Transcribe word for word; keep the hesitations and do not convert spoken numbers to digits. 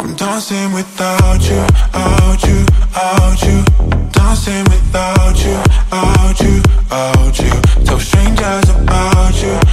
dancing without you, out you, out you. Dancing without you, out you, out you. Tell strangers about you,